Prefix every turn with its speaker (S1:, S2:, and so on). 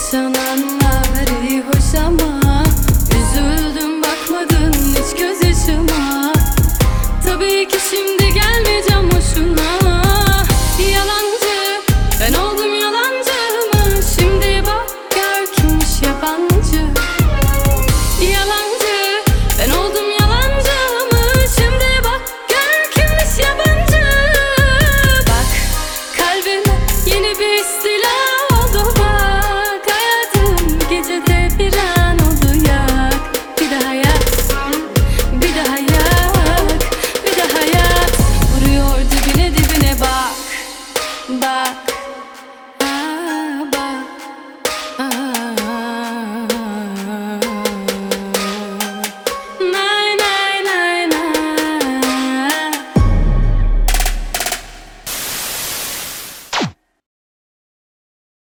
S1: Yaşananlar iyi hoş ama üzüldüm bakmadın hiç gözyaşıma. Tabii ki şimdi gelmeyeceğim hoşuna. Yalancı ben oldum, yalancı mı? Şimdi bak gör kimmiş yabancı. Yalancı ben oldum, yalancı mı? Şimdi bak gör kimmiş yabancı. Bak kalbime yeni bir isteğim